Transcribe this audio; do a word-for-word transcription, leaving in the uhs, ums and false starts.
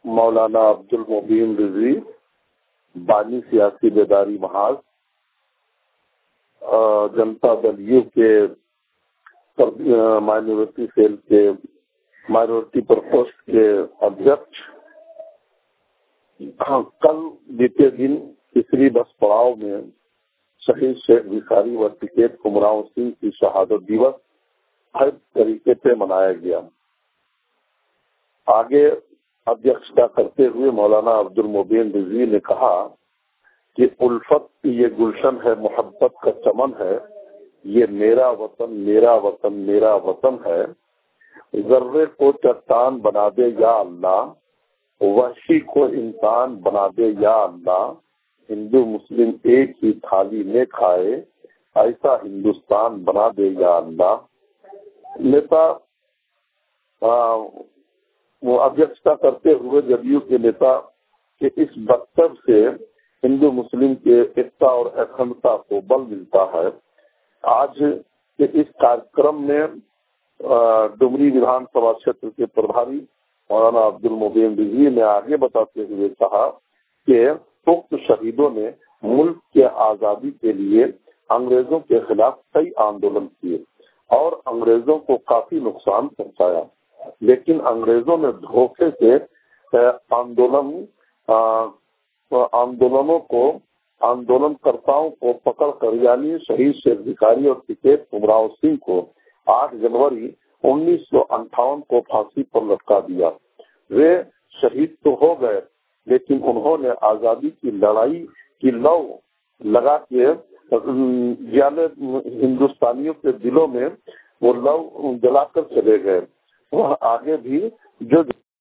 مولانا عبد المبین رضوی، بانی سیاسی بیداری محاذ، جنتا دل یو کے مائنورٹی سیل کے مائنورٹی پرپوسٹ کے ادھیکش، کل بیتے دن تیسری بس پڑاؤ میں شہید شیخ بھکاری و ٹکیت کمراؤ سنگھ کی شہادت دیوس ہر طریقے سے منایا گیا۔ آگے ادھیکشتا کرتے ہوئے مولانا عبد المبین رضوی نے کہا کہ الفت کی یہ گلشن ہے، محبت کا چمن ہے، یہ میرا وطن میرا وطن میرا وطن ہے، ذرے کو چٹان بنا دے یا اللہ، وحشی کو انسان بنا دے یا اللہ، ہندو مسلم ایک ہی تھالی میں کھائے، ایسا ہندوستان بنا دے یا اللہ۔ نیتا وہ ادھیکشتا کرتے ہوئے جدیو کے نیتا کہ اس مکتب سے ہندو مسلم کے ایکتا اور اکھنڈتا کو بل ملتا ہے۔ آج کے اس کارکرم میں ڈمری ودھان سبھا چھیتر کے پربھاری مولانا عبد المبین رضوی نے آگے بتاتے ہوئے کہا کہ اکت شہیدوں نے ملک کے آزادی کے لیے انگریزوں کے خلاف کئی آندولن کیے اور انگریزوں کو کافی نقصان پہنچایا، لیکن انگریزوں نے دھوکے سے آندولن آندولنوں کو آندولن کرتاؤں کو پکڑ کر یعنی شہید شیخ بھکاری اور ٹکیت کمراؤ سنگھ کو آٹھ جنوری انیس سو انٹھاون کو پھانسی پر لٹکا دیا۔ وہ شہید تو ہو گئے لیکن انہوں نے آزادی کی لڑائی کی لو لگا کے یعنی ہندوستانیوں کے دلوں میں وہ لو جلا کر چلے گئے۔ وہ آگے بھی جو